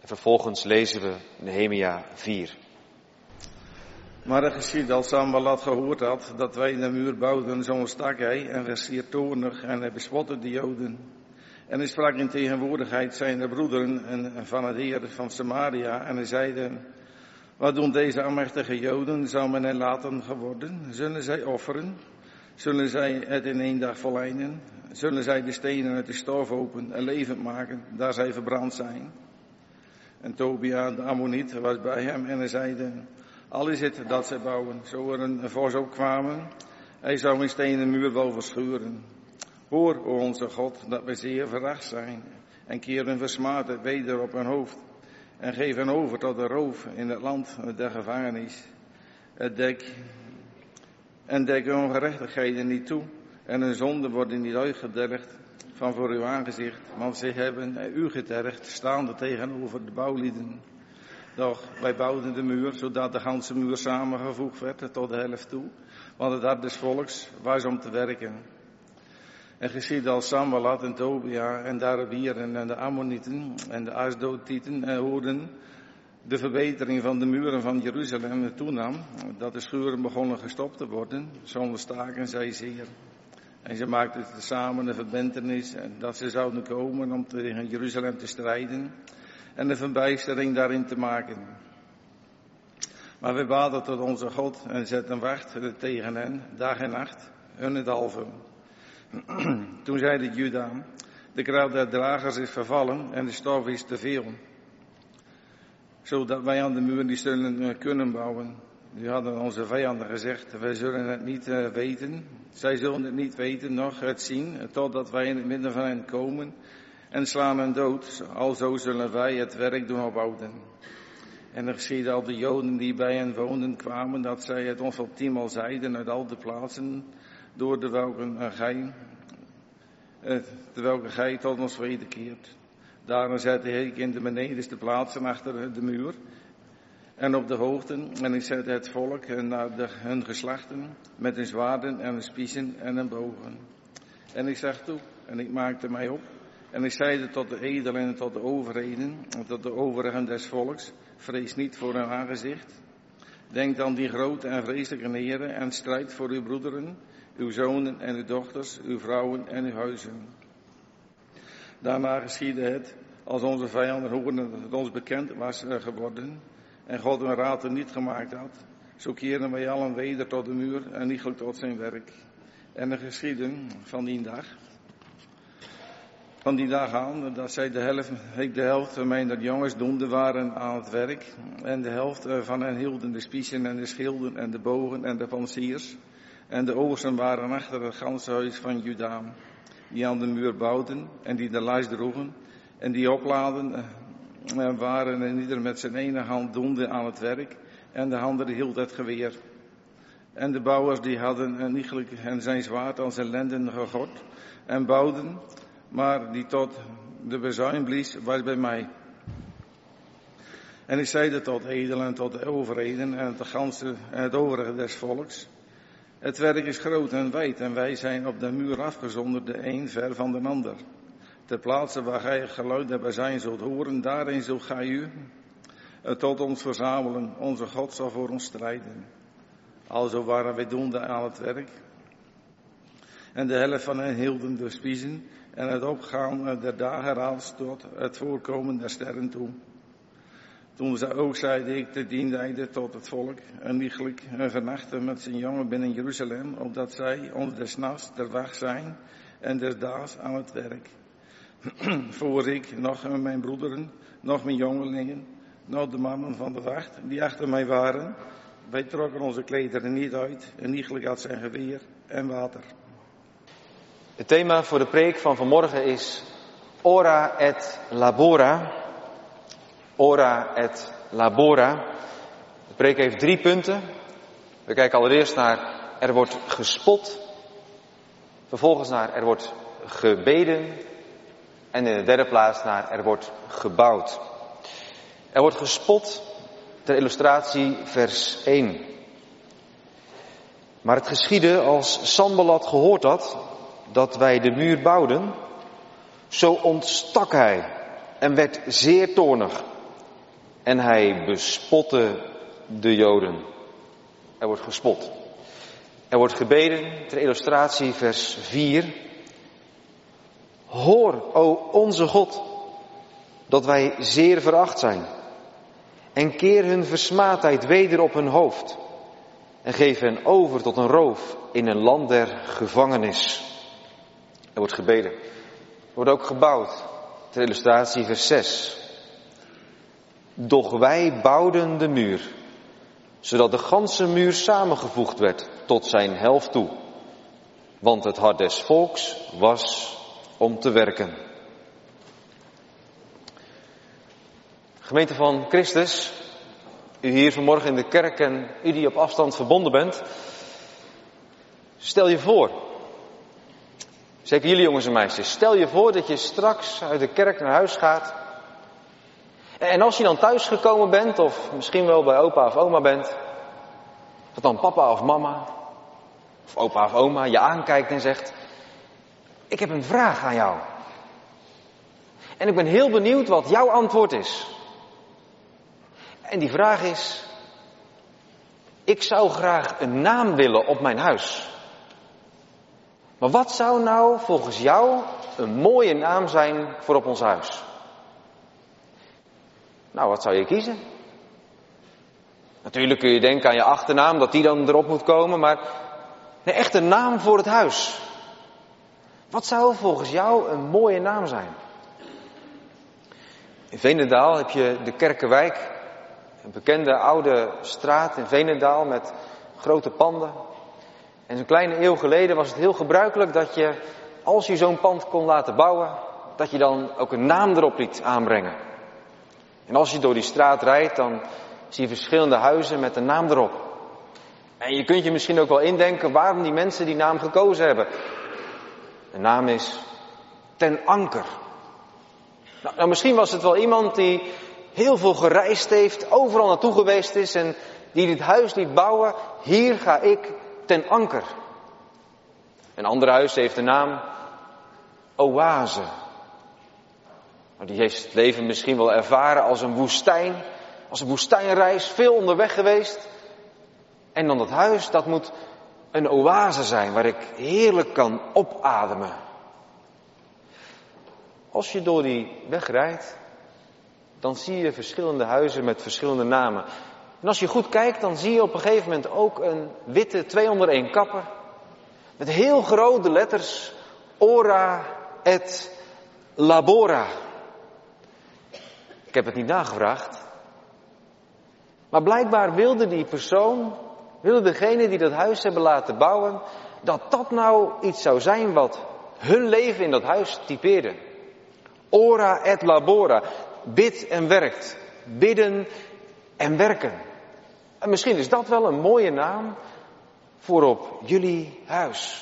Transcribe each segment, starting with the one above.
Vervolgens lezen we Nehemia 4. Maar het geschiedde als Sanballat gehoord had dat wij de muur bouwden, zo ontstak hij en werd zeer toornig en hij bespotte de Joden. En hij sprak in tegenwoordigheid zijn broederen en van het heer van Samaria en hij zeide: wat doen deze almachtige Joden? Zou men hen laten geworden? Zullen zij offeren? Zullen zij het in 1 dag vollijden? Zullen zij de stenen uit de stof open en levend maken, daar zij verbrand zijn? En Tobia de Ammoniet was bij hem en hij zeide: al is het dat zij bouwen, zo er een vos opkwamen, hij zou een stenen muur wel verscheuren. Hoor, o onze God, dat wij zeer veracht zijn, en keer hun versmaadheid weder op hun hoofd, en geef hen over tot de roof in het land der gevangenis. Dek hun ongerechtigheden niet toe, en hun zonden worden niet uitgedergd van voor uw aangezicht, want zij hebben u getergd, staande tegenover de bouwlieden. Doch wij bouwden de muur, zodat de ganse muur samengevoegd werd tot de helft toe, want het hart des volks was om te werken. En geschiedde als Sanballat en Tobia en de Arabieren en de Ammonieten en de Asdotieten hoorden de verbetering van de muren van Jeruzalem toenam, dat de schuren begonnen gestopt te worden, zo onderstaken zij zeer. En ze maakten samen een verbintenis dat ze zouden komen om tegen Jeruzalem te strijden en de verbijstering daarin te maken. Maar wij baden tot onze God en zetten wacht tegen hen, dag en nacht, hun het halve. Toen zeide Juda: de kracht der dragers is vervallen en de stof is te veel, zodat wij aan de muur niet zullen kunnen bouwen. Nu hadden onze vijanden gezegd: wij zullen het niet weten, zij zullen het niet weten, noch het zien, totdat wij in het midden van hen komen en slaan hen dood, alzo zullen wij het werk doen ophouden. En er geschiedde al de Joden die bij hen woonden kwamen, dat zij het ons op 10-maal zeiden uit al de plaatsen, door de welke gij tot ons wederkeert. Daarom zette ik in de benedenste plaatsen achter de muur en op de hoogten, en ik zette het volk naar hun geslachten met hun zwaarden en hun spiezen en hun bogen. En ik zag toe en ik maakte mij op en ik zeide tot de edelen en tot de overheden en tot de overigen des volks: vrees niet voor hun aangezicht. Denk aan die grote en vreselijke heren en strijd voor uw broederen, uw zonen en uw dochters, uw vrouwen en uw huizen. Daarna geschiedde het, als onze vijanden hoorden dat het ons bekend was geworden en God een raad niet gemaakt had, zo keerden wij allen weder tot de muur en iegelijk tot zijn werk. En er geschiedde van die dag aan, dat zij de helft van mijn jongens doende waren aan het werk, en de helft van hen hielden de spiezen en de schilden en de bogen en de pansiers, en de oogsten waren achter het ganse huis van Juda, die aan de muur bouwden en die de last droegen, en die opladen waren en ieder met zijn ene hand doende aan het werk, en de andere hield het geweer. En de bouwers die hadden iegelijk en zijn zwaard aan zijn lenden gegord en bouwden, maar die tot de bezuin blies was bij mij. En ik zeide tot edelen en tot de overheden en het overige des volks: het werk is groot en wijd en wij zijn op de muur afgezonderd, de een ver van de ander. Ter plaatse waar gij het geluid der bazuin zult horen, daarin zult gij u tot ons verzamelen. Onze God zal voor ons strijden. Alzo waren wij doende aan het werk. En de helft van hen hielden de spiezen en het opgaan der dageraad tot het voorkomen der sterren toe. Toen zeide ik de diendijden tot het volk, en iegelijk vernachten met zijn jongen binnen Jeruzalem, opdat zij ons des nachts ter wacht zijn en des daags aan het werk. Voor ik, nog mijn broederen, nog mijn jongelingen, nog de mannen van de wacht die achter mij waren, wij trokken onze klederen niet uit, en iegelijk had zijn geweer en water. Het thema voor de preek van vanmorgen is Ora et Labora. Ora et Labora. De preek heeft 3 punten. We kijken allereerst naar er wordt gespot. Vervolgens naar er wordt gebeden. En in de derde plaats naar er wordt gebouwd. Er wordt gespot, ter illustratie vers 1. Maar het geschiedde als Sanballat gehoord had dat wij de muur bouwden, zo ontstak hij en werd zeer toornig en hij bespotte de Joden. Er wordt gespot. Er wordt gebeden, ter illustratie vers 4. Hoor, o onze God, dat wij zeer veracht zijn. En keer hun versmaadheid weder op hun hoofd. En geef hen over tot een roof in een land der gevangenis. Er wordt gebeden. Er wordt ook gebouwd. Ter illustratie vers 6. Doch wij bouwden de muur, zodat de ganse muur samengevoegd werd tot zijn helft toe. Want het hart des volks was om te werken. Gemeente van Christus, u hier vanmorgen in de kerk en u die op afstand verbonden bent. Stel je voor, zeker jullie jongens en meisjes, stel je voor dat je straks uit de kerk naar huis gaat. En als je dan thuis gekomen bent, of misschien wel bij opa of oma bent, dat dan papa of mama, of opa of oma je aankijkt en zegt, ik heb een vraag aan jou. En ik ben heel benieuwd wat jouw antwoord is. En die vraag is, ik zou graag een naam willen op mijn huis. Maar wat zou nou volgens jou een mooie naam zijn voor op ons huis? Nou, wat zou je kiezen? Natuurlijk kun je denken aan je achternaam, dat die dan erop moet komen, maar een echte naam voor het huis. Wat zou volgens jou een mooie naam zijn? In Veenendaal heb je de Kerkenwijk, een bekende oude straat in Veenendaal met grote panden. En zo'n kleine eeuw geleden was het heel gebruikelijk dat je, als je zo'n pand kon laten bouwen, dat je dan ook een naam erop liet aanbrengen. En als je door die straat rijdt, dan zie je verschillende huizen met een naam erop. En je kunt je misschien ook wel indenken waarom die mensen die naam gekozen hebben. De naam is Ten Anker. Nou, misschien was het wel iemand die heel veel gereisd heeft, overal naartoe geweest is en die dit huis liet bouwen. Hier ga ik ten anker. Een ander huis heeft de naam Oase. Nou, die heeft het leven misschien wel ervaren als een woestijn, als een woestijnreis, veel onderweg geweest. En dan dat huis, dat moet een oase zijn waar ik heerlijk kan opademen. Als je door die weg rijdt, dan zie je verschillende huizen met verschillende namen. En als je goed kijkt, dan zie je op een gegeven moment ook een witte 2-onder-1 kapper. Met heel grote letters, Ora et Labora. Ik heb het niet nagevraagd. Maar blijkbaar wilde die persoon, wilde degene die dat huis hebben laten bouwen, dat dat nou iets zou zijn wat hun leven in dat huis typeerde. Ora et Labora. Bid en werkt. Bidden en werken. En misschien is dat wel een mooie naam voor op jullie huis.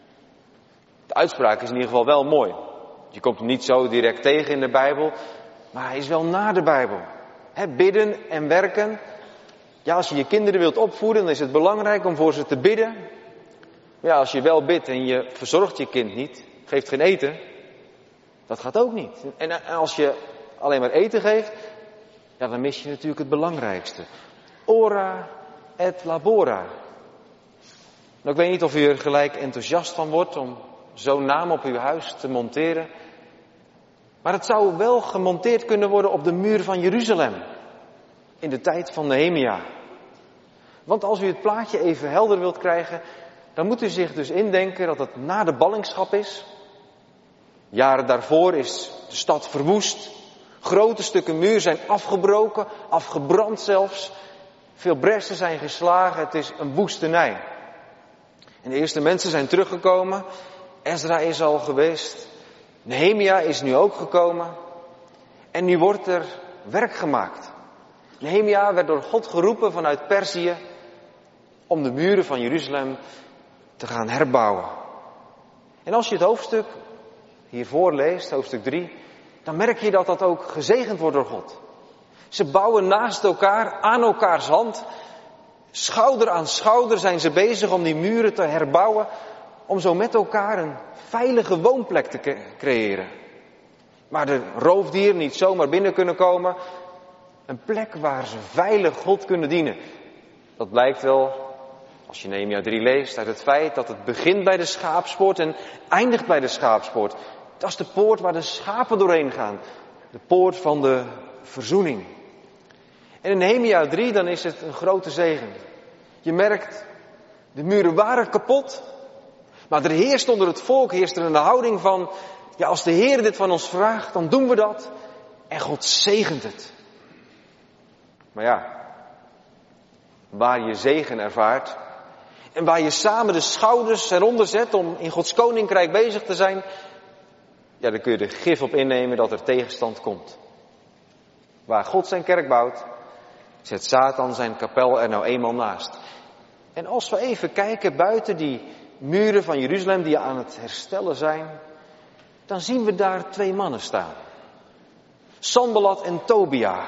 De uitspraak is in ieder geval wel mooi. Je komt hem niet zo direct tegen in de Bijbel, maar hij is wel na de Bijbel. Bidden en werken. Ja, als je je kinderen wilt opvoeden, dan is het belangrijk om voor ze te bidden. Ja, als je wel bidt en je verzorgt je kind niet, geeft geen eten, dat gaat ook niet. En als je alleen maar eten geeft, ja, dan mis je natuurlijk het belangrijkste. Ora et Labora. Nou, ik weet niet of u er gelijk enthousiast van wordt om zo'n naam op uw huis te monteren. Maar het zou wel gemonteerd kunnen worden op de muur van Jeruzalem. In de tijd van Nehemia. Want als u het plaatje even helder wilt krijgen, dan moet u zich dus indenken dat het na de ballingschap is. Jaren daarvoor is de stad verwoest. Grote stukken muur zijn afgebroken, afgebrand zelfs. Veel bressen zijn geslagen, het is een woestenij. En de eerste mensen zijn teruggekomen. Ezra is al geweest. Nehemia is nu ook gekomen. En nu wordt er werk gemaakt. Nehemia werd door God geroepen vanuit Perzië om de muren van Jeruzalem te gaan herbouwen. En als je het hoofdstuk hiervoor leest, hoofdstuk 3, dan merk je dat dat ook gezegend wordt door God. Ze bouwen naast elkaar, aan elkaars hand. Schouder aan schouder zijn ze bezig om die muren te herbouwen. Om zo met elkaar een veilige woonplek te creëren. Waar de roofdieren niet zomaar binnen kunnen komen. Een plek waar ze veilig God kunnen dienen. Dat blijkt wel, als je Nehemia 3 leest, uit het feit dat het begint bij de schaapspoort en eindigt bij de schaapspoort. Dat is de poort waar de schapen doorheen gaan. De poort van de verzoening. En in Nehemia 3 dan is het een grote zegen. Je merkt, de muren waren kapot. Maar er heerst onder het volk heerst er een houding van, ja, als de Heer dit van ons vraagt, dan doen we dat. En God zegent het. Maar ja, waar je zegen ervaart en waar je samen de schouders eronder zet om in Gods koninkrijk bezig te zijn, ja, dan kun je er gif op innemen dat er tegenstand komt. Waar God zijn kerk bouwt, zet Satan zijn kapel er nou eenmaal naast. En als we even kijken buiten die muren van Jeruzalem die aan het herstellen zijn, dan zien we daar 2 mannen staan. Sanballat en Tobia.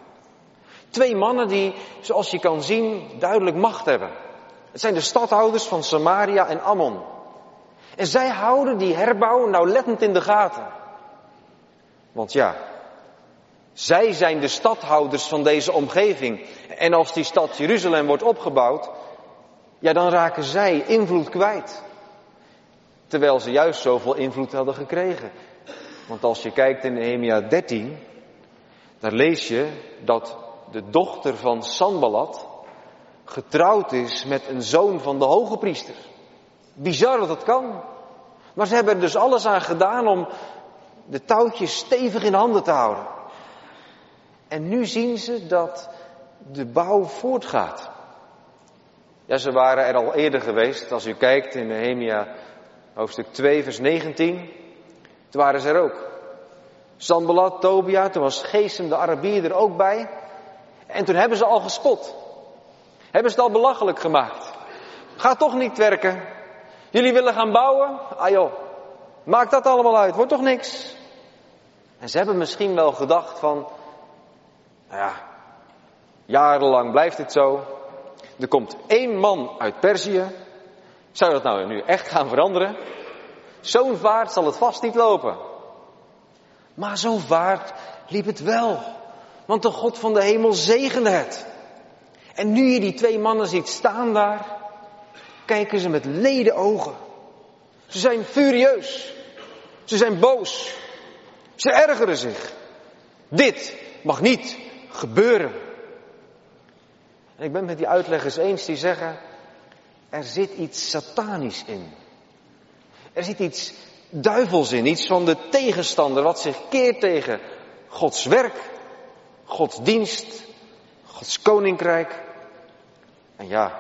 2 mannen die, zoals je kan zien, duidelijk macht hebben. Het zijn de stadhouders van Samaria en Ammon. En zij houden die herbouw nauwlettend in de gaten. Want ja, zij zijn de stadhouders van deze omgeving. En als die stad Jeruzalem wordt opgebouwd, ja, dan raken zij invloed kwijt. Terwijl ze juist zoveel invloed hadden gekregen. Want als je kijkt in Nehemia 13, daar lees je dat de dochter van Sanballat getrouwd is met een zoon van de hoge priester. Bizar dat het kan. Maar ze hebben er dus alles aan gedaan om de touwtjes stevig in handen te houden. En nu zien ze dat de bouw voortgaat. Ja, ze waren er al eerder geweest. Als u kijkt in Nehemia hoofdstuk 2 vers 19. Toen waren ze er ook. Sanballat, Tobia, toen was Gesem de Arabier er ook bij. En toen hebben ze al gespot. Hebben ze het al belachelijk gemaakt. Gaat toch niet werken. Jullie willen gaan bouwen? Ah joh, maakt dat allemaal uit, wordt toch niks. En ze hebben misschien wel gedacht van, nou ja, jarenlang blijft dit zo. Er komt 1 man uit Perzië. Zou dat nou nu echt gaan veranderen? Zo'n vaart zal het vast niet lopen. Maar zo'n vaart liep het wel. Want de God van de hemel zegende het. En nu je die 2 mannen ziet staan daar, kijken ze met lede ogen. Ze zijn furieus. Ze zijn boos. Ze ergeren zich. Dit mag niet gebeuren. En ik ben met die uitleggers eens die zeggen, er zit iets satanisch in. Er zit iets duivels in, iets van de tegenstander wat zich keert tegen Gods werk, Gods dienst, Gods koninkrijk. En ja,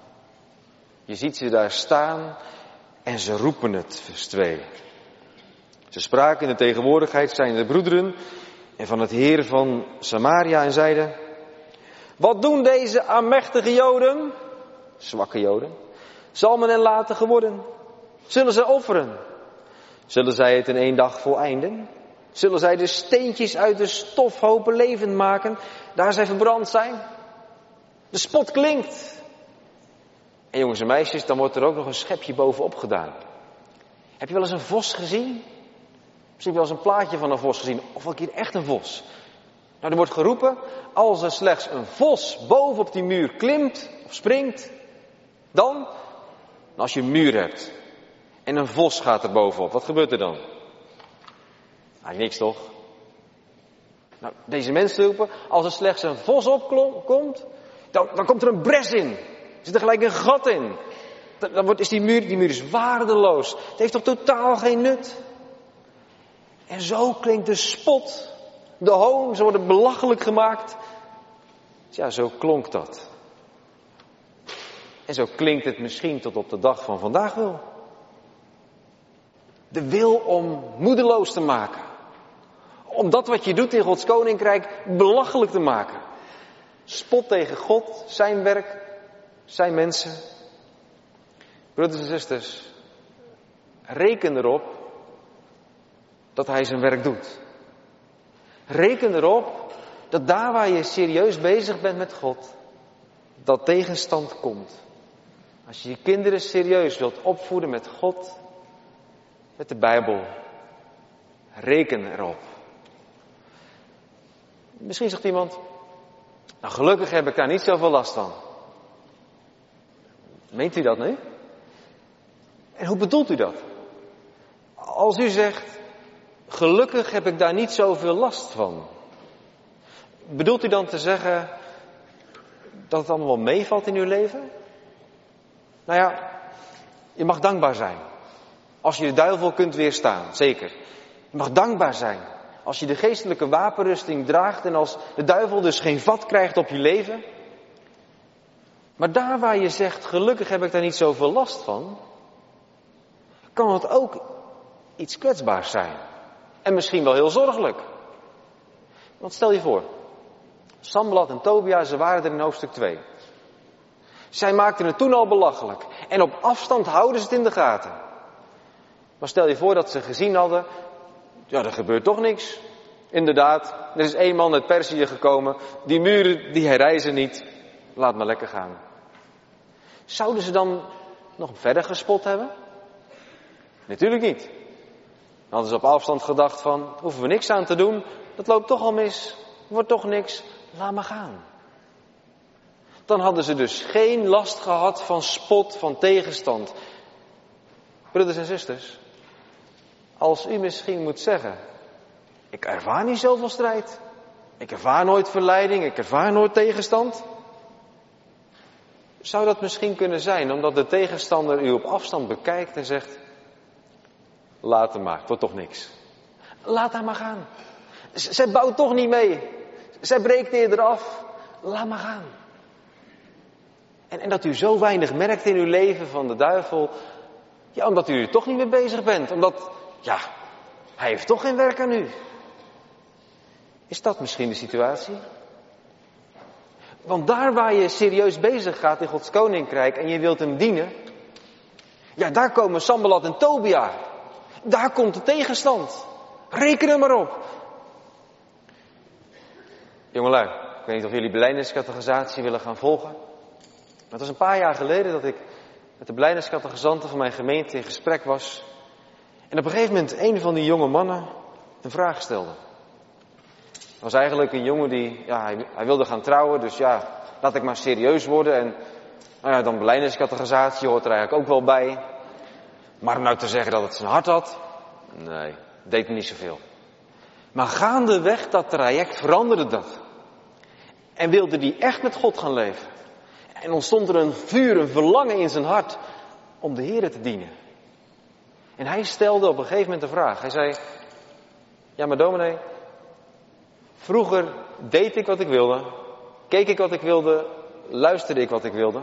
je ziet ze daar staan en ze roepen het, vers 2. Ze spraken in de tegenwoordigheid zijnde broederen en van het heer van Samaria en zeiden, wat doen deze aanmächtige Joden, zwakke Joden, zal men hen laten geworden? Zullen zij offeren? Zullen zij het in 1 dag voleinden? Zullen zij de steentjes uit de stofhopen levend maken, daar zij verbrand zijn? De spot klinkt. En jongens en meisjes, dan wordt er ook nog een schepje bovenop gedaan. Heb je wel eens een vos gezien? Misschien wel eens een plaatje van een vos gezien, of een keer echt een vos. Nou, er wordt geroepen, als er slechts een vos bovenop die muur klimt of springt, dan als je een muur hebt en een vos gaat er bovenop, wat gebeurt er dan? Nou, niks toch? Nou, deze mensen roepen, als er slechts een vos opkomt, dan komt er een bres in. Er zit er gelijk een gat in. Dan is die muur is waardeloos. Het heeft toch totaal geen nut? En zo klinkt de spot, de hoon, ze worden belachelijk gemaakt. Ja, zo klonk dat. En zo klinkt het misschien tot op de dag van vandaag wel. De wil om moedeloos te maken. Om dat wat je doet in Gods koninkrijk belachelijk te maken. Spot tegen God, zijn werk, zijn mensen. Broeders en zusters, reken erop dat hij zijn werk doet. Reken erop dat daar waar je serieus bezig bent met God, dat tegenstand komt. Als je je kinderen serieus wilt opvoeden met God, met de Bijbel, reken erop. Misschien zegt iemand, Nou, gelukkig heb ik daar niet zoveel last van. Meent u dat nu? En hoe bedoelt u dat? Als u zegt, gelukkig heb ik daar niet zoveel last van. Bedoelt u dan te zeggen dat het allemaal wel meevalt in uw leven? Nou ja, je mag dankbaar zijn. Als je de duivel kunt weerstaan, zeker. Je mag dankbaar zijn. Als je de geestelijke wapenrusting draagt en als de duivel dus geen vat krijgt op je leven. Maar daar waar je zegt, gelukkig heb ik daar niet zoveel last van, kan het ook iets kwetsbaars zijn. En misschien wel heel zorgelijk. Want stel je voor, Sanballat en Tobia, ze waren er in hoofdstuk 2. Zij maakten het toen al belachelijk. En op afstand houden ze het in de gaten. Maar stel je voor dat ze gezien hadden, ja, er gebeurt toch niks. Inderdaad, er is 1 man uit Perzië gekomen, die muren die herrijzen niet, laat maar lekker gaan. Zouden ze dan nog verder gespot hebben? Natuurlijk niet. Dan hadden ze op afstand gedacht van, hoeven we niks aan te doen, dat loopt toch al mis, wordt toch niks, laat maar gaan. Dan hadden ze dus geen last gehad van spot, van tegenstand. Broeders en zusters, als u misschien moet zeggen, ik ervaar niet zoveel strijd, ik ervaar nooit verleiding, ik ervaar nooit tegenstand. Zou dat misschien kunnen zijn, omdat de tegenstander u op afstand bekijkt en zegt, laat hem maar, het wordt toch niks. Laat haar maar gaan. Zij bouwt toch niet mee. Zij breekt eerder af. Laat maar gaan. En dat u zo weinig merkt in uw leven van de duivel, ja, omdat u er toch niet mee bezig bent. Omdat, ja, hij heeft toch geen werk aan u. Is dat misschien de situatie? Want daar waar je serieus bezig gaat in Gods koninkrijk en je wilt hem dienen, ja, daar komen Sanballat en Tobia. Daar komt de tegenstand. Reken er maar op. Jongelui, ik weet niet of jullie belijdeniscatechisatie willen gaan volgen. Maar het was een paar jaar geleden dat ik met de belijdeniscatechisanten van mijn gemeente in gesprek was. En op een gegeven moment een van die jonge mannen een vraag stelde. Het was eigenlijk een jongen die, ja, hij wilde gaan trouwen, dus ja, laat ik maar serieus worden. En nou ja, dan belijdeniscatechisatie hoort er eigenlijk ook wel bij. Maar om nou te zeggen dat het zijn hart had, nee, deed me niet zoveel. Maar gaandeweg dat traject veranderde dat. En wilde hij echt met God gaan leven. En ontstond er een vuur, een verlangen in zijn hart om de Heere te dienen. En hij stelde op een gegeven moment de vraag. Hij zei, ja maar dominee, vroeger deed ik wat ik wilde, keek ik wat ik wilde, luisterde ik wat ik wilde.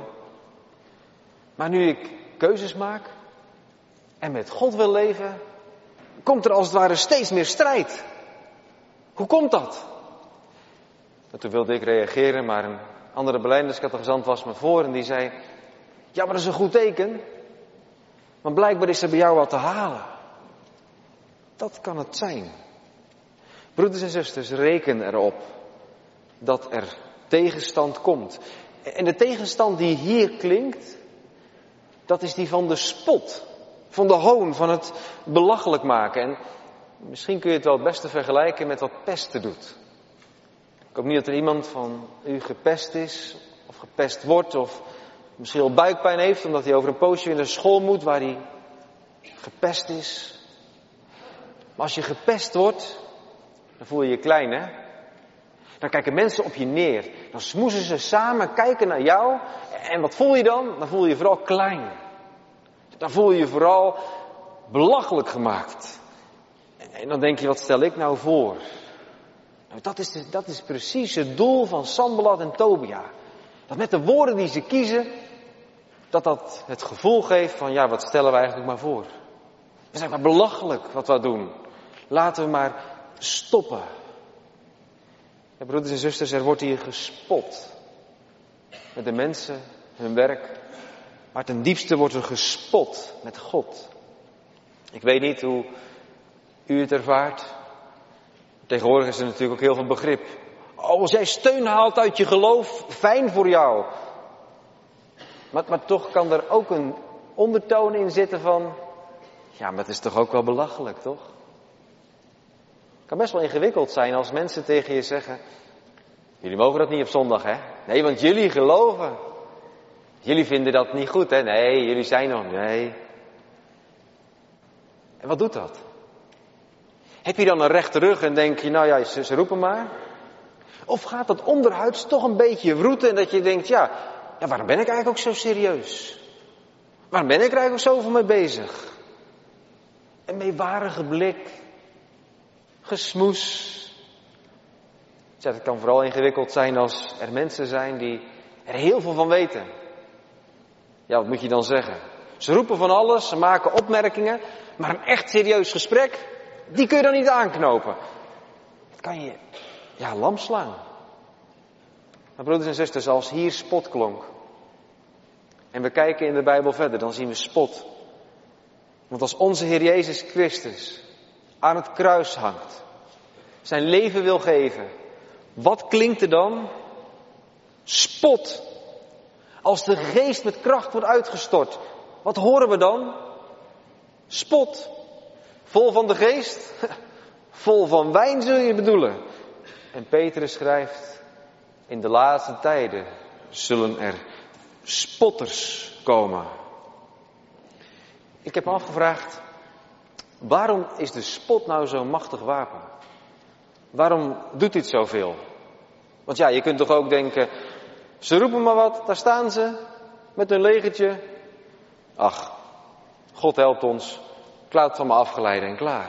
Maar nu ik keuzes maak en met God wil leven, komt er als het ware steeds meer strijd. Hoe komt dat? En toen wilde ik reageren, maar een andere belijdeniscatechisant was me voor en die zei, ja maar dat is een goed teken. Maar blijkbaar is er bij jou wat te halen. Dat kan het zijn. Broeders en zusters, reken erop dat er tegenstand komt. En de tegenstand die hier klinkt, dat is die van de spot, van de hoon, van het belachelijk maken. En misschien kun je het wel het beste vergelijken met wat pesten doet. Ik hoop niet dat er iemand van u gepest is, of gepest wordt, of misschien wel buikpijn heeft, omdat hij over een poosje weer naar school moet waar hij gepest is. Maar als je gepest wordt, dan voel je je klein, hè? Dan kijken mensen op je neer. Dan smoezen ze samen, kijken naar jou. En wat voel je dan? Dan voel je je vooral klein. Dan voel je je vooral belachelijk gemaakt. En dan denk je, wat stel ik nou voor? Nou, dat is precies het doel van Sanballat en Tobia. Dat met de woorden die ze kiezen, dat het gevoel geeft van, ja, wat stellen we eigenlijk maar voor? We zijn maar belachelijk wat we doen. Laten we maar stoppen. Ja, broeders en zusters, er wordt hier gespot. Met de mensen, hun werk. Maar ten diepste wordt er gespot met God. Ik weet niet hoe u het ervaart. Tegenwoordig is er natuurlijk ook heel veel begrip. Oh, als jij steun haalt uit je geloof, fijn voor jou. Maar toch kan er ook een ondertoon in zitten van, ja, maar het is toch ook wel belachelijk, toch? Het kan best wel ingewikkeld zijn als mensen tegen je zeggen, Jullie mogen dat niet op zondag, hè? Nee, want jullie geloven. Jullie vinden dat niet goed, hè? Nee, jullie zijn nog... Nee. En wat doet dat? Heb je dan een rechte rug en denk je, nou ja, ze roepen maar? Of gaat dat onderhuids toch een beetje wroeten en dat je denkt, ja, waarom ben ik eigenlijk ook zo serieus? Waarom ben ik er eigenlijk ook zoveel mee bezig? Een meewarige blik. Gesmoes. Ja, het kan vooral ingewikkeld zijn als er mensen zijn die er heel veel van weten. Ja, wat moet je dan zeggen? Ze roepen van alles, ze maken opmerkingen, maar een echt serieus gesprek, die kun je dan niet aanknopen. Dat kan je, lam slaan. Maar broeders en zusters, als hier spot klonk, en we kijken in de Bijbel verder, dan zien we spot. Want als onze Heer Jezus Christus aan het kruis hangt, zijn leven wil geven, wat klinkt er dan? Spot. Als de geest met kracht wordt uitgestort, wat horen we dan? Spot. Vol van de geest? Vol van wijn zul je bedoelen. En Petrus schrijft, in de laatste tijden zullen er spotters komen. Ik heb me afgevraagd, waarom is de spot nou zo'n machtig wapen? Waarom doet dit zoveel? Want ja, je kunt toch ook denken, ze roepen maar wat, daar staan ze, met hun legertje. Ach, God helpt ons, ik laat het van me afgeleiden en klaar.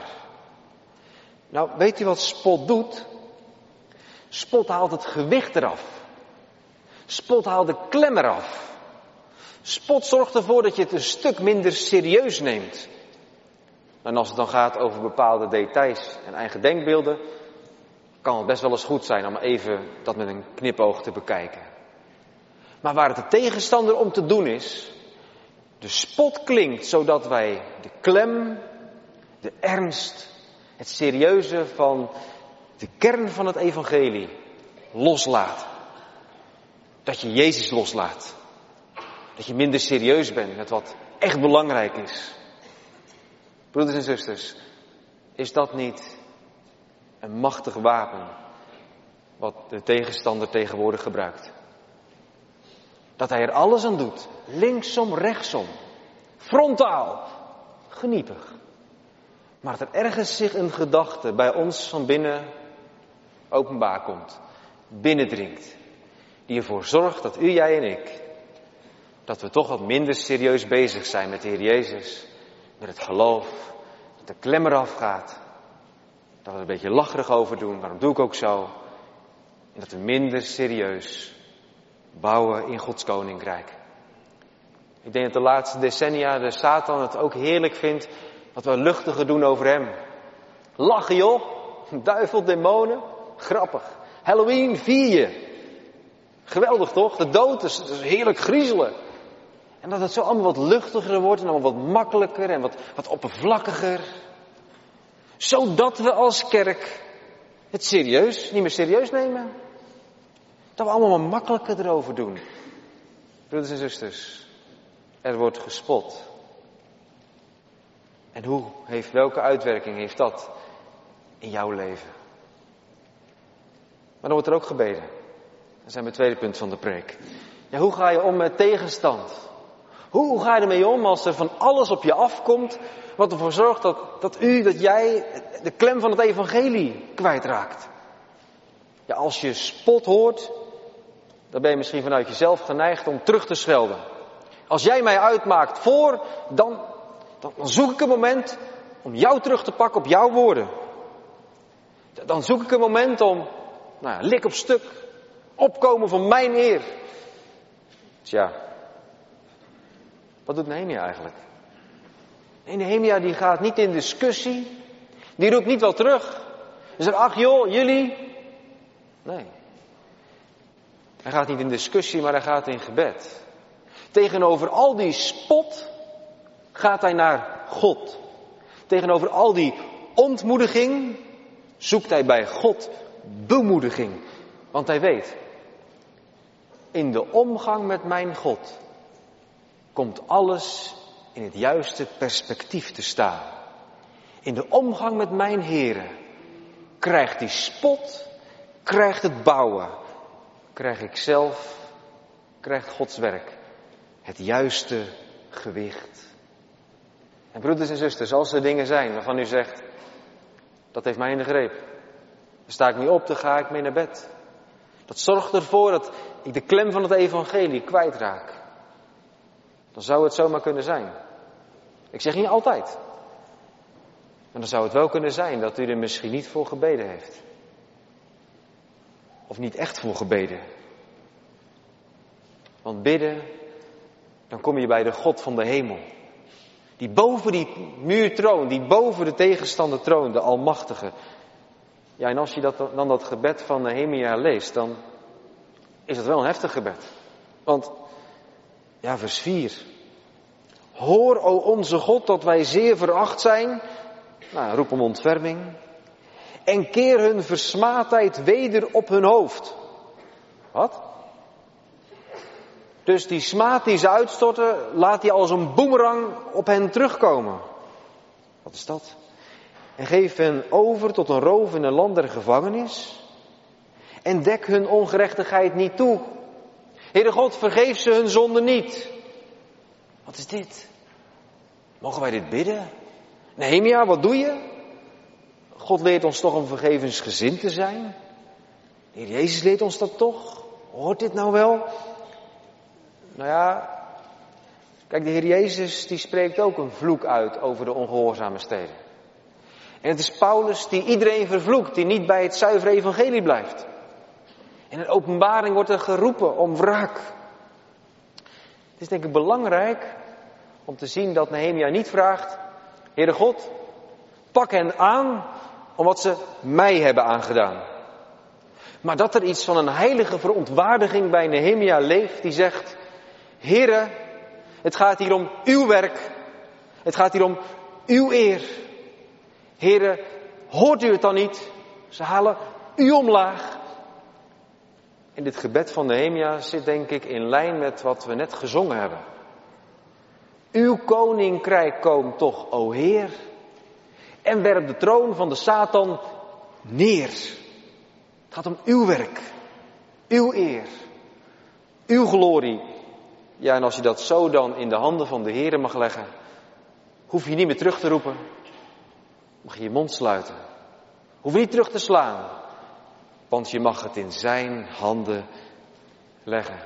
Nou, weet u wat spot doet? Spot haalt het gewicht eraf. Spot haalt de klem eraf. Spot zorgt ervoor dat je het een stuk minder serieus neemt. En als het dan gaat over bepaalde details en eigen denkbeelden, kan het best wel eens goed zijn om even dat met een knipoog te bekijken. Maar waar het de tegenstander om te doen is, de spot klinkt zodat wij de klem, de ernst, het serieuze van de kern van het evangelie loslaten. Dat je Jezus loslaat. Dat je minder serieus bent met wat echt belangrijk is. Broeders en zusters, is dat niet een machtig wapen wat de tegenstander tegenwoordig gebruikt? Dat hij er alles aan doet, linksom, rechtsom, frontaal, geniepig. Maar dat er ergens zich een gedachte bij ons van binnen openbaar komt, binnendringt, die ervoor zorgt dat u, jij en ik, dat we toch wat minder serieus bezig zijn met de Heer Jezus, met het geloof, dat de klem eraf gaat, dat we er een beetje lacherig over doen, waarom doe ik ook zo, en dat we minder serieus bouwen in Gods koninkrijk. Ik denk dat de laatste decennia de Satan het ook heerlijk vindt wat we luchtiger doen over hem. Lachen joh, duivel, demonen, grappig. Halloween vier je. Geweldig toch? De dood is heerlijk griezelen. En dat het zo allemaal wat luchtiger wordt en allemaal wat makkelijker en wat oppervlakkiger. Zodat we als kerk het serieus, niet meer serieus nemen. Dat we allemaal wat makkelijker erover doen. Broeders en zusters, er wordt gespot. En welke uitwerking heeft dat in jouw leven? Maar dan wordt er ook gebeden. Dat zijn mijn tweede punt van de preek. Ja, hoe ga je om met tegenstand? Hoe ga je ermee om als er van alles op je afkomt wat ervoor zorgt dat jij de klem van het evangelie kwijtraakt? Ja, als je spot hoort, dan ben je misschien vanuit jezelf geneigd om terug te schelden. Als jij mij uitmaakt voor, dan zoek ik een moment om jou terug te pakken op jouw woorden. Dan zoek ik een moment om, lik op stuk, opkomen van mijn eer. Tja, wat doet Nehemia eigenlijk? Nehemia die gaat niet in discussie, die roept niet wel terug. Hij zegt, ach joh, jullie. Nee. Hij gaat niet in discussie, maar hij gaat in gebed. Tegenover al die spot gaat hij naar God. Tegenover al die ontmoediging zoekt hij bij God bemoediging. Want hij weet, in de omgang met mijn God komt alles in het juiste perspectief te staan. In de omgang met mijn Heere krijgt die spot, krijgt het bouwen krijgt Gods werk het juiste gewicht. En broeders en zusters, als er dingen zijn waarvan u zegt, dat heeft mij in de greep. Dan sta ik niet op, dan ga ik mee naar bed. Dat zorgt ervoor dat ik de klem van het evangelie kwijtraak. Dan zou het zomaar kunnen zijn. Ik zeg niet altijd. Maar dan zou het wel kunnen zijn dat u er misschien niet voor gebeden heeft. Of niet echt voor gebeden. Want bidden, dan kom je bij de God van de hemel. Die boven die muur troont, die boven de tegenstander troont, de Almachtige. Ja, en als je dan dat gebed van Nehemia leest, dan is het wel een heftig gebed. Want, ja, vers 4. Hoor, o onze God, dat wij zeer veracht zijn. Nou, roep om ontferming. En keer hun versmaadheid weder op hun hoofd. Wat? Dus die smaad die ze uitstorten, laat die als een boemerang op hen terugkomen. Wat is dat? En geef hen over tot een roof in een land der gevangenis. En dek hun ongerechtigheid niet toe. Heere God, vergeef ze hun zonde niet. Wat is dit? Mogen wij dit bidden? Nehemia, wat doe je? God leert ons toch om vergevensgezind te zijn? De Heer Jezus leert ons dat toch? Hoort dit nou wel? Nou ja, kijk, de Heer Jezus die spreekt ook een vloek uit over de ongehoorzame steden. En het is Paulus die iedereen vervloekt, die niet bij het zuivere evangelie blijft. In een openbaring wordt er geroepen om wraak. Het is denk ik belangrijk om te zien dat Nehemia niet vraagt, Heere God, pak hen aan om wat ze mij hebben aangedaan. Maar dat er iets van een heilige verontwaardiging bij Nehemia leeft die zegt, Heere, het gaat hier om uw werk. Het gaat hier om uw eer. Heere, hoort u het dan niet? Ze halen u omlaag. En dit gebed van Nehemia zit denk ik in lijn met wat we net gezongen hebben. Uw koninkrijk komt toch, o Heer. En werp de troon van de Satan neer. Het gaat om uw werk. Uw eer. Uw glorie. Ja, en als je dat zo dan in de handen van de Heer mag leggen, hoef je niet meer terug te roepen. Mag je je mond sluiten. Hoef je niet terug te slaan. Want je mag het in zijn handen leggen.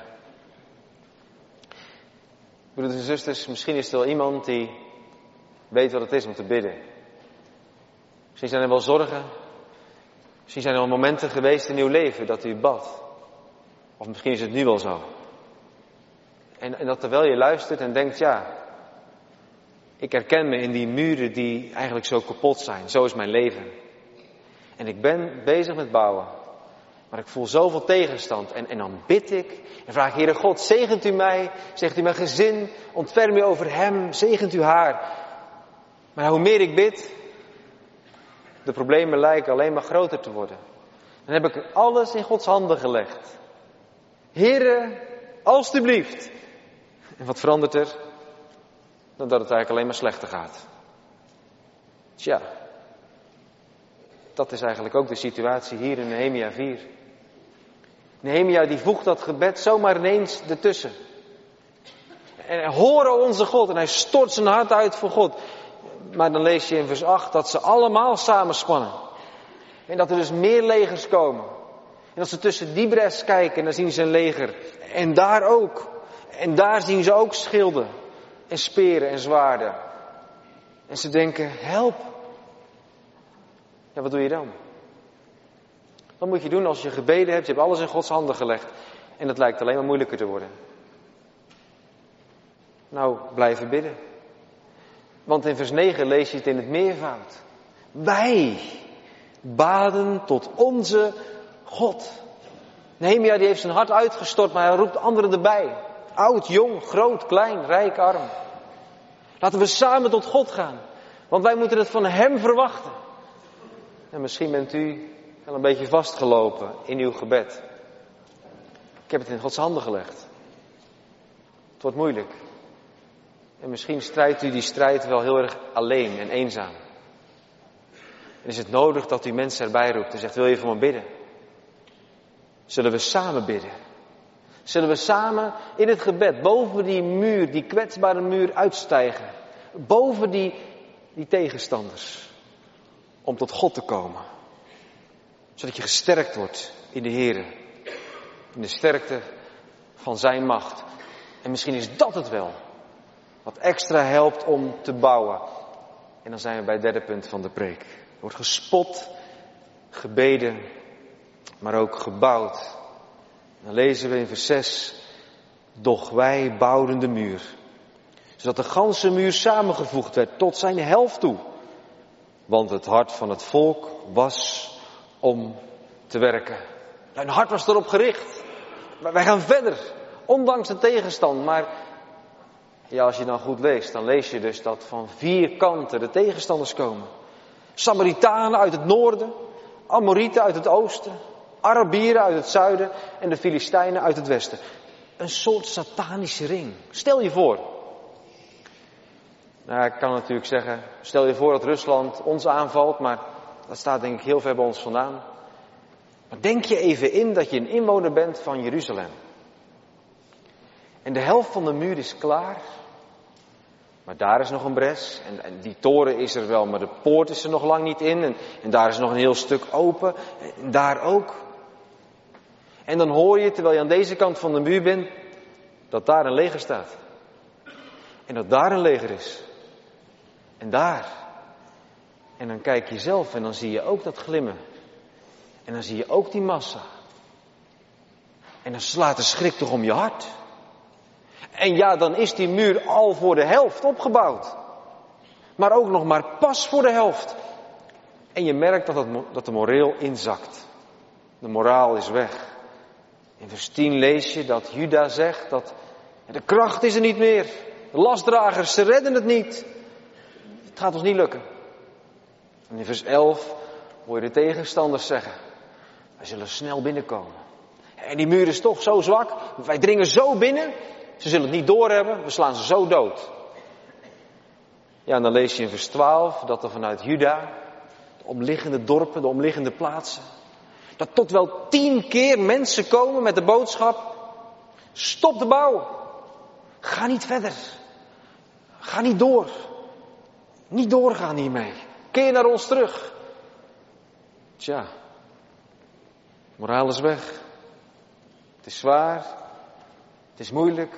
Broeders en zusters, misschien is er wel iemand die weet wat het is om te bidden. Misschien zijn er wel zorgen. Misschien zijn er wel momenten geweest in uw leven dat u bad. Of misschien is het nu wel zo. En dat terwijl je luistert en denkt, ja, ik herken me in die muren die eigenlijk zo kapot zijn. Zo is mijn leven. En ik ben bezig met bouwen. Maar ik voel zoveel tegenstand. En dan bid ik en vraag, Heere God, zegent u mij, zegt u mijn gezin, ontferm u over hem, zegent u haar. Maar hoe meer ik bid, de problemen lijken alleen maar groter te worden. Dan heb ik alles in Gods handen gelegd. Heere, alstublieft. En wat verandert er? Dan dat het eigenlijk alleen maar slechter gaat. Tja, dat is eigenlijk ook de situatie hier in Nehemia 4. Nehemia die voegt dat gebed zomaar ineens ertussen. En horen onze God en hij stort zijn hart uit voor God. Maar dan lees je in vers 8 dat ze allemaal samenspannen. En dat er dus meer legers komen. En als ze tussen die bres kijken, dan zien ze een leger. En daar ook. En daar zien ze ook schilden. En speren en zwaarden. En ze denken, help. Ja, wat doe je dan? Wat moet je doen als je gebeden hebt, je hebt alles in Gods handen gelegd. En het lijkt alleen maar moeilijker te worden. Nou, blijven bidden. Want in vers 9 lees je het in het meervoud. Wij baden tot onze God. Nehemia die heeft zijn hart uitgestort, maar hij roept anderen erbij. Oud, jong, groot, klein, rijk, arm. Laten we samen tot God gaan. Want wij moeten het van hem verwachten. En misschien bent u wel een beetje vastgelopen in uw gebed. Ik heb het in Gods handen gelegd. Het wordt moeilijk. En misschien strijdt u die strijd wel heel erg alleen en eenzaam. En is het nodig dat u mensen erbij roept en zegt, wil je voor me bidden? Zullen we samen bidden? Zullen we samen in het gebed boven die muur, die kwetsbare muur uitstijgen? Boven die tegenstanders. Om tot God te komen. Zodat je gesterkt wordt in de Here. In de sterkte van zijn macht. En misschien is dat het wel. Wat extra helpt om te bouwen. En dan zijn we bij het derde punt van de preek. Er wordt gespot, gebeden, maar ook gebouwd. Dan lezen we in vers 6. Doch wij bouwden de muur. Zodat de ganse muur samengevoegd werd tot zijn helft toe. Want het hart van het volk was om te werken. Hun hart was erop gericht. Wij gaan verder. Ondanks de tegenstand. Maar ja, als je dan goed leest, dan lees je dus dat van 4 kanten de tegenstanders komen. Samaritanen uit het noorden. Amorieten uit het oosten. Arabieren uit het zuiden. En de Filistijnen uit het westen. Een soort satanische ring. Stel je voor. Nou, ik kan natuurlijk zeggen, stel je voor dat Rusland ons aanvalt, maar dat staat denk ik heel ver bij ons vandaan. Maar denk je even in dat je een inwoner bent van Jeruzalem. En de helft van de muur is klaar. Maar daar is nog een bres. En die toren is er wel, maar de poort is er nog lang niet in. En daar is nog een heel stuk open. En daar ook. En dan hoor je, terwijl je aan deze kant van de muur bent, dat daar een leger staat. En dat daar een leger is. En daar. En dan kijk je zelf en dan zie je ook dat glimmen. En dan zie je ook die massa. En dan slaat de schrik toch om je hart. En ja, dan is die muur al voor de helft opgebouwd. Maar ook nog maar pas voor de helft. En je merkt dat de moreel inzakt. De moraal is weg. In vers 10 lees je dat Juda zegt dat de kracht is er niet meer. De lastdragers, ze redden het niet. Het gaat ons niet lukken. En in vers 11 hoor je de tegenstanders zeggen. Wij zullen snel binnenkomen. En die muur is toch zo zwak. Wij dringen zo binnen. Ze zullen het niet doorhebben. We slaan ze zo dood. Ja, en dan lees je in vers 12 dat er vanuit Juda, de omliggende dorpen, de omliggende plaatsen, dat tot wel 10 keer mensen komen met de boodschap. Stop de bouw. Ga niet verder. Ga niet door. Niet doorgaan hiermee. Keer naar ons terug. Tja. Moraal is weg. Het is zwaar. Het is moeilijk.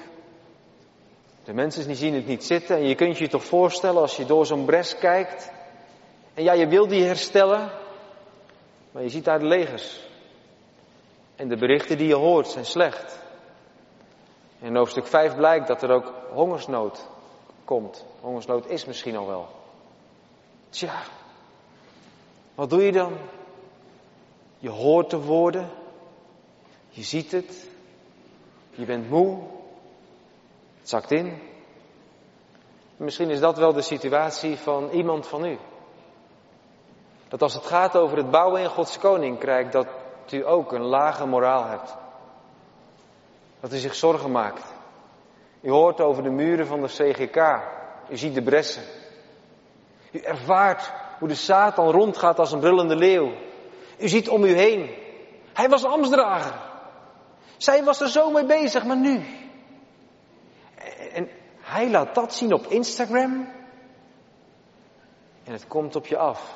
De mensen zien het niet zitten. En je kunt je toch voorstellen als je door zo'n bres kijkt. En ja, je wil die herstellen. Maar je ziet daar de legers. En de berichten die je hoort zijn slecht. En in hoofdstuk 5 blijkt dat er ook hongersnood komt. Hongersnood is misschien al wel. Tja, wat doe je dan? Je hoort de woorden. Je ziet het. Je bent moe. Het zakt in. Misschien is dat wel de situatie van iemand van u. Dat als het gaat over het bouwen in Gods koninkrijk, dat u ook een lage moraal hebt. Dat u zich zorgen maakt. U hoort over de muren van de CGK. U ziet de bressen. U ervaart hoe de Satan rondgaat als een brullende leeuw. U ziet om u heen. Hij was ambtsdrager. Zij was er zo mee bezig, maar nu. En hij laat dat zien op Instagram. En het komt op je af.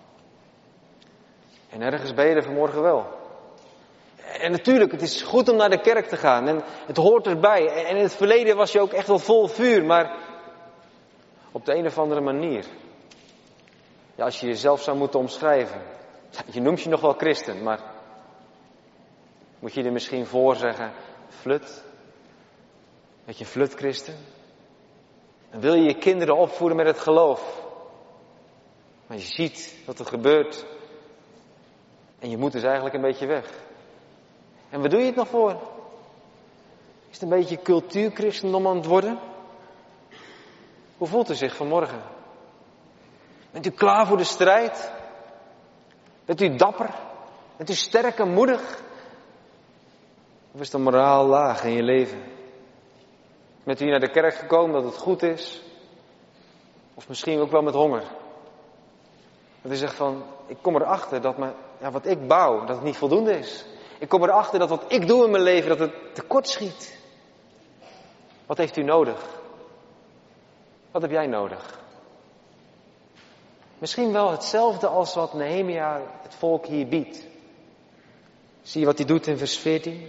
En ergens ben je er vanmorgen wel. En natuurlijk, het is goed om naar de kerk te gaan. En het hoort erbij. En in het verleden was je ook echt wel vol vuur. Maar op de een of andere manier. Ja, als je jezelf zou moeten omschrijven. Je noemt je nog wel christen, maar moet je er misschien voor zeggen, flut? Weet je, flut christen? En wil je je kinderen opvoeden met het geloof? Maar je ziet wat er gebeurt. En je moet dus eigenlijk een beetje weg. En waar doe je het nog voor? Is het een beetje cultuurchristendom aan het worden? Hoe voelt u zich vanmorgen? Bent u klaar voor de strijd? Bent u dapper? Bent u sterk en moedig? Of is de moraal laag in je leven? Bent u naar de kerk gekomen dat het goed is? Of misschien ook wel met honger? Dat u zegt van, ik kom erachter dat wat ik bouw, dat het niet voldoende is. Ik kom erachter dat wat ik doe in mijn leven, dat het tekort schiet. Wat heeft u nodig? Wat heb jij nodig? Misschien wel hetzelfde als wat Nehemia het volk hier biedt. Zie je wat hij doet in vers 14?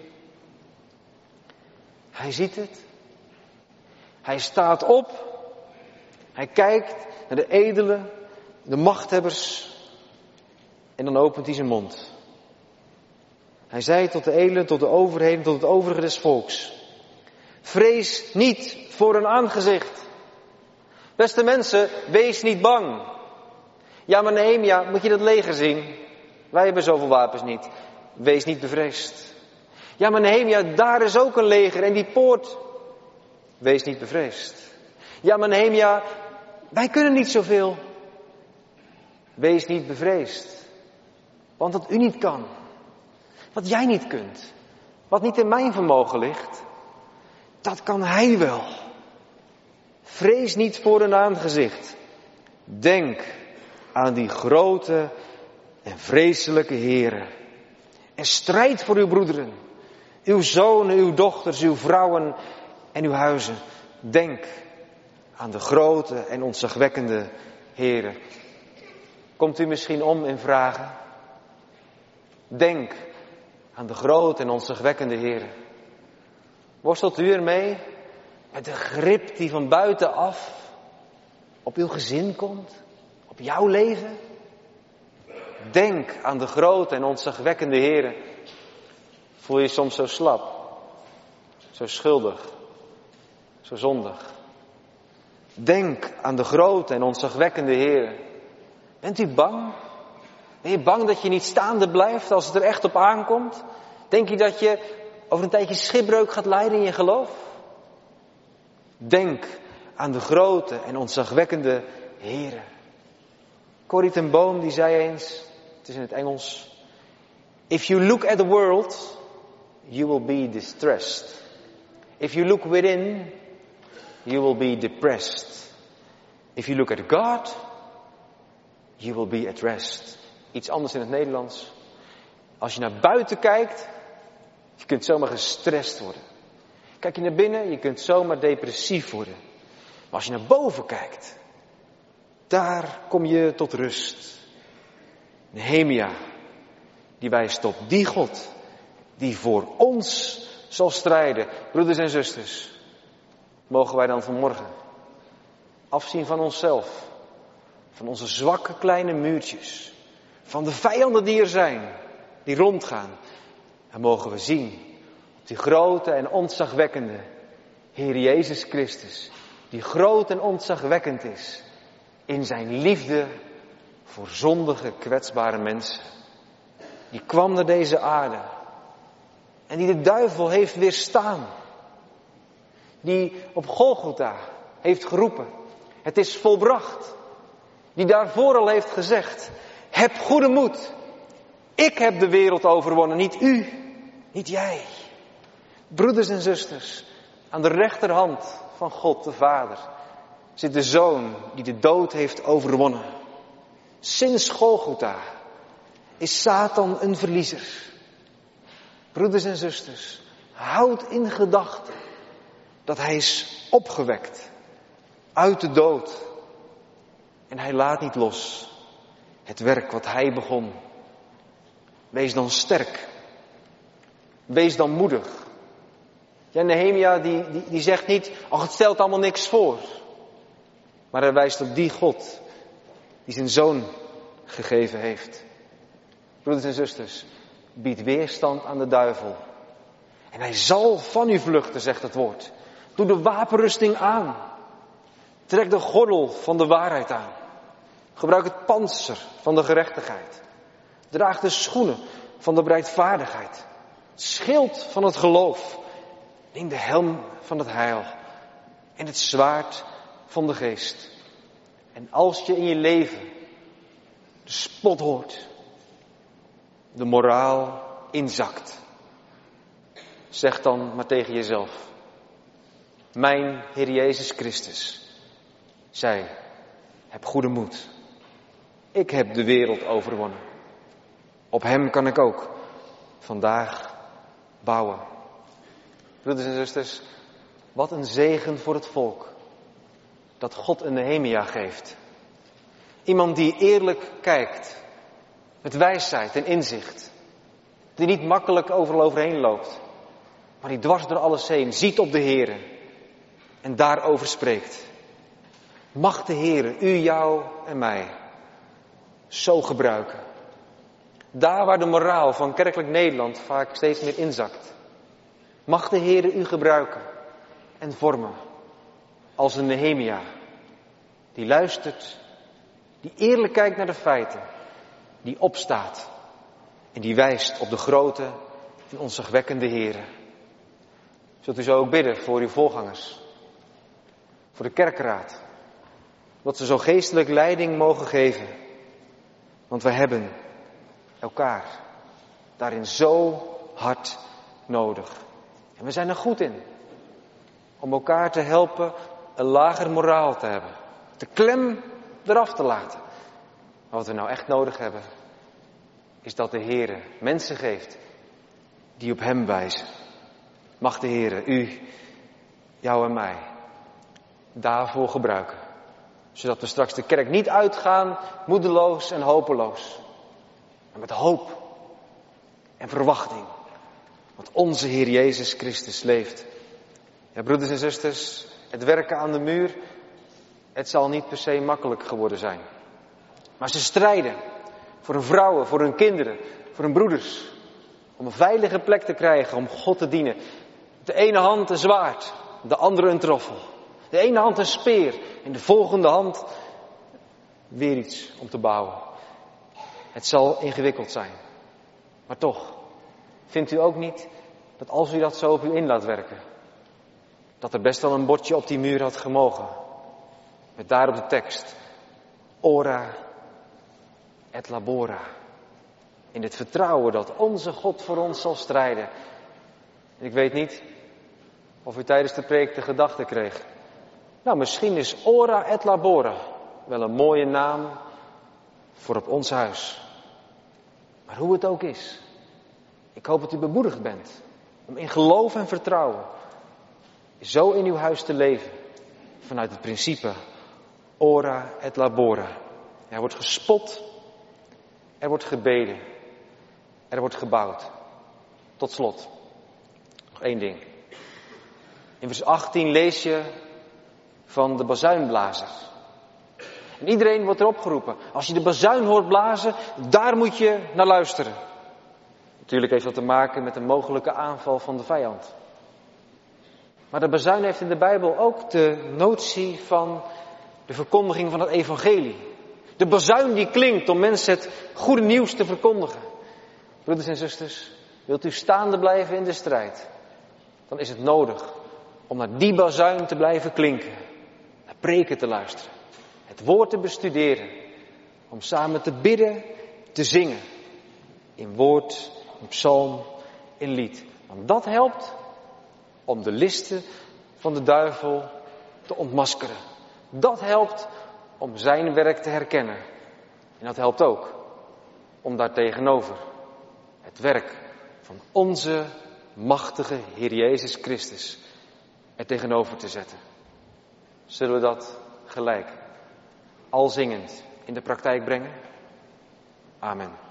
Hij ziet het. Hij staat op. Hij kijkt naar de edelen, de machthebbers. En dan opent hij zijn mond. Hij zei tot de edelen, tot de overheden, tot het overige des volks. Vrees niet voor hun aangezicht. Beste mensen, wees niet bang. Ja, maar Nehemia, moet je dat leger zien? Wij hebben zoveel wapens niet. Wees niet bevreesd. Ja, maar Nehemia, daar is ook een leger en die poort. Wees niet bevreesd. Ja, maar Nehemia, wij kunnen niet zoveel. Wees niet bevreesd. Want wat u niet kan, wat jij niet kunt, wat niet in mijn vermogen ligt, dat kan hij wel. Vrees niet voor een aangezicht. Denk aan die grote en vreselijke Heere. En strijd voor uw broederen, uw zonen, uw dochters, uw vrouwen en uw huizen. Denk aan de grote en ontzagwekkende Heere. Komt u misschien om in vragen? Denk aan de grote en ontzagwekkende Heere. Worstelt u ermee met de grip die van buitenaf op uw gezin komt? Op jouw leven? Denk aan de grote en ontzagwekkende Heere. Voel je je soms zo slap, zo schuldig, zo zondig? Denk aan de grote en ontzagwekkende Heere. Bent u bang? Ben je bang dat je niet staande blijft als het er echt op aankomt? Denk je dat je over een tijdje schipbreuk gaat lijden in je geloof? Denk aan de grote en ontzagwekkende Heere. Corrie ten Boom die zei eens, het is in het Engels: If you look at the world, you will be distressed. If you look within, you will be depressed. If you look at God, you will be at rest. Iets anders in het Nederlands. Als je naar buiten kijkt, je kunt zomaar gestrest worden. Kijk je naar binnen, je kunt zomaar depressief worden. Maar als je naar boven kijkt, daar kom je tot rust. Nehemia, die wijst op die God die voor ons zal strijden. Broeders en zusters, mogen wij dan vanmorgen afzien van onszelf, van onze zwakke kleine muurtjes, van de vijanden die er zijn, die rondgaan. En mogen we zien op die grote en ontzagwekkende Heer Jezus Christus, die groot en ontzagwekkend is in zijn liefde voor zondige, kwetsbare mensen. Die kwam naar deze aarde en die de duivel heeft weerstaan. Die op Golgotha heeft geroepen: het is volbracht. Die daarvoor al heeft gezegd: heb goede moed. Ik heb de wereld overwonnen, niet u, niet jij. Broeders en zusters, aan de rechterhand van God de Vader zit de Zoon die de dood heeft overwonnen. Sinds Golgotha is Satan een verliezer. Broeders en zusters, houd in gedachten dat hij is opgewekt uit de dood. En hij laat niet los het werk wat hij begon. Wees dan sterk. Wees dan moedig. Ja, Nehemia die zegt niet: ach, het stelt allemaal niks voor. Maar hij wijst op die God die zijn zoon gegeven heeft. Broeders en zusters, bied weerstand aan de duivel. En hij zal van u vluchten, zegt het woord. Doe de wapenrusting aan. Trek de gordel van de waarheid aan. Gebruik het pantser van de gerechtigheid. Draag de schoenen van de bereidvaardigheid. Het schild van het geloof. Neem de helm van het heil. En het zwaard van de geest. En als je in je leven de spot hoort, de moraal inzakt, zeg dan maar tegen jezelf: mijn Heer Jezus Christus zei: heb goede moed. Ik heb de wereld overwonnen. Op hem kan ik ook vandaag bouwen. Broeders en zusters, wat een zegen voor het volk dat God een Nehemia geeft. Iemand die eerlijk kijkt, met wijsheid en inzicht. Die niet makkelijk overheen loopt, maar die dwars door alles heen ziet op de Heere en daarover spreekt. Mag de Heere u, jou en mij zo gebruiken. Daar waar de moraal van kerkelijk Nederland vaak steeds meer inzakt. Mag de Heere u gebruiken en vormen als een Nehemia. Die luistert, die eerlijk kijkt naar de feiten, die opstaat en die wijst op de grote en ontzagwekkende Heere. Zult u zo ook bidden voor uw voorgangers, voor de kerkraad, dat ze zo geestelijk leiding mogen geven. Want we hebben elkaar daarin zo hard nodig. En we zijn er goed in om elkaar te helpen een lager moraal te hebben. De klem eraf te laten. Maar wat we nou echt nodig hebben, is dat de Heere mensen geeft die op hem wijzen. Mag de Heere u, jou en mij daarvoor gebruiken. Zodat we straks de kerk niet uitgaan moedeloos en hopeloos. Maar met hoop en verwachting. Want onze Heer Jezus Christus leeft. Ja, broeders en zusters, het werken aan de muur, het zal niet per se makkelijk geworden zijn. Maar ze strijden voor hun vrouwen, voor hun kinderen, voor hun broeders. Om een veilige plek te krijgen, om God te dienen. De ene hand een zwaard, de andere een troffel. De ene hand een speer, in de volgende hand weer iets om te bouwen. Het zal ingewikkeld zijn. Maar toch, vindt u ook niet dat als u dat zo op u in laat werken, dat er best wel een bordje op die muur had gemogen. Met daarop de tekst. Ora et labora. In het vertrouwen dat onze God voor ons zal strijden. Ik weet niet of u tijdens de preek de gedachte kreeg. Nou, misschien is ora et labora wel een mooie naam voor op ons huis. Maar hoe het ook is. Ik hoop dat u bemoedigd bent om in geloof en vertrouwen zo in uw huis te leven. Vanuit het principe ora et labora. Er wordt gespot, er wordt gebeden, er wordt gebouwd. Tot slot, nog één ding. In vers 18 lees je van de bazuinblazers. En iedereen wordt erop geroepen. Als je de bazuin hoort blazen, daar moet je naar luisteren. Natuurlijk heeft dat te maken met een mogelijke aanval van de vijand. Maar de bazuin heeft in de Bijbel ook de notie van de verkondiging van het evangelie. De bazuin die klinkt om mensen het goede nieuws te verkondigen. Broeders en zusters, wilt u staande blijven in de strijd? Dan is het nodig om naar die bazuin te blijven klinken. Naar preken te luisteren. Het woord te bestuderen. Om samen te bidden, te zingen. In woord, in psalm, in lied. Want dat helpt om de listen van de duivel te ontmaskeren. Dat helpt om zijn werk te herkennen. En dat helpt ook om daartegenover het werk van onze machtige Heer Jezus Christus er tegenover te zetten. Zullen we dat gelijk, al zingend, in de praktijk brengen? Amen.